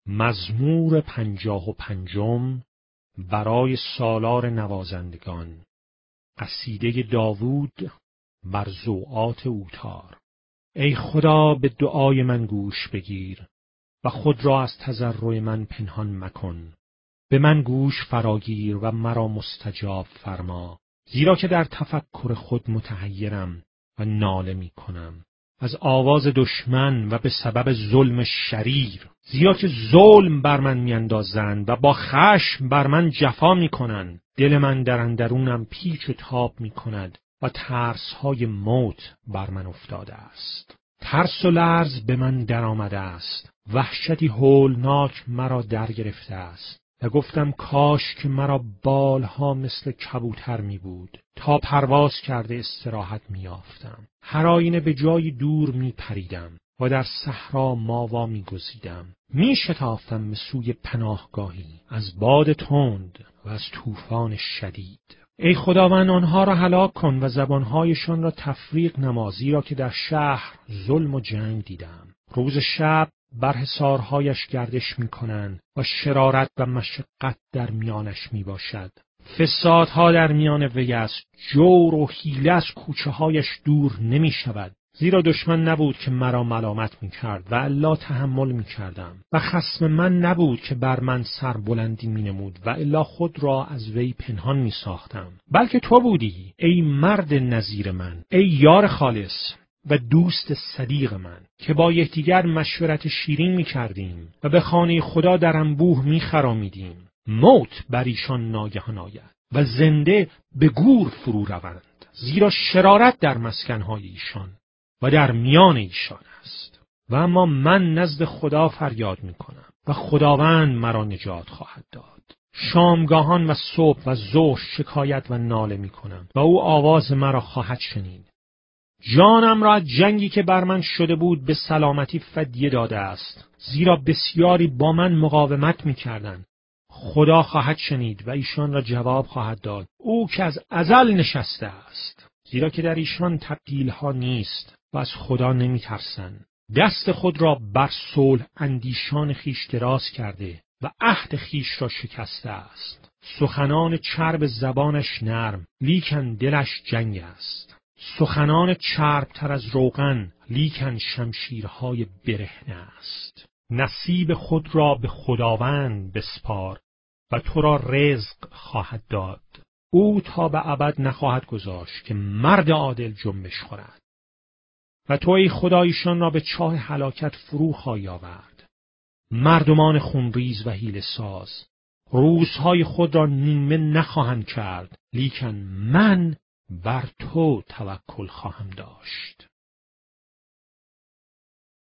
مزمور 55 برای سالار نوازندگان. قصیده داوود بر ضوعات اوتار. ای خدا به دعای من گوش بگیر و خود را از تضرع من پنهان مکن. به من گوش فراگیر و مرا مستجاب فرما، زیرا که در تفکر خود متحیرم و ناله می کنم از آواز دشمن و به سبب ظلم شریر، زیرا که ظلم بر من میاندازند و با خشم بر من جفا میکنند. دل من در اندرونم پیچ و تاب میکند و ترس‌های موت بر من افتاده است. ترس و لرز به من در آمده است، وحشتی هولناک مرا در گرفته است. و گفتم کاش که مرا بالها مثل کبوتر می بود، تا پرواز کرده استراحت می یافتم. هر آینه به جای دور می پریدم و در صحرا ماوا می گزیدم. می شتافتم به سوی پناهگاهی از باد تند و از طوفان شدید. ای خداوند آنها را هلاک کن و زبانهایشان را تفریق نما، زیرا که در شهر ظلم و جنگ دیدم. روز شب بر حصارهایش گردش می‌کنند و شرارت و مشقت در میانش میباشد. فسادها در میان وی است، جور و حیله از کوچه‌هایش دور نمی‌شود. زیرا دشمن نبود که مرا ملامت می‌کرد و الا تحمل می‌کردم، و خصم من نبود که بر من سربلندی می‌نمود و الا خود را از وی پنهان می‌ساختم. بلکه تو بودی ای مرد نظیر من، ای یار خالص و دوست صدیق من، که با یکدیگر مشورت شیرین می‌کردیم و به خانه خدا در انبوه می‌خرامیدیم. موت بر ایشان ناگهان آید و زنده به گور فرو روند، زیرا شرارت در مسکن‌های ایشان و در میان ایشان است. و اما من نزد خدا فریاد می‌کنم و خداوند مرا نجات خواهد داد. شامگاهان و صبح و ظهر شکایت و ناله می‌کنم و او آواز مرا خواهد شنید. جانم را از جنگی که بر من شده بود به سلامتی فدیه داده است، زیرا بسیاری با من مقاومت می‌کردند. خدا خواهد شنید و ایشان را جواب خواهد داد، او که از ازل نشسته است، زیرا که در ایشان تبدیل‌ها نیست و از خدا نمی‌ترسند. دست خود را بر صلح اندیشان خویش دراز کرده و عهد خویش را شکسته است. سخنان چرب زبانش نرم، لیکن دلش جنگ است. سخنان چربتر از روغن، لیکن شمشیرهای برهنه است. نصیب خود را به خداوند بسپار و تو را رزق خواهد داد. او تا به ابد نخواهد گذاشت که مرد عادل جنبش خورد. و تو ای خدا ایشان را به چاه هلاکت فرو خواهی آورد. مردمان خونریز و حیله ساز روزهای خود را نیمه نخواهند کرد، لیکن من بر تو توکل خواهم داشت.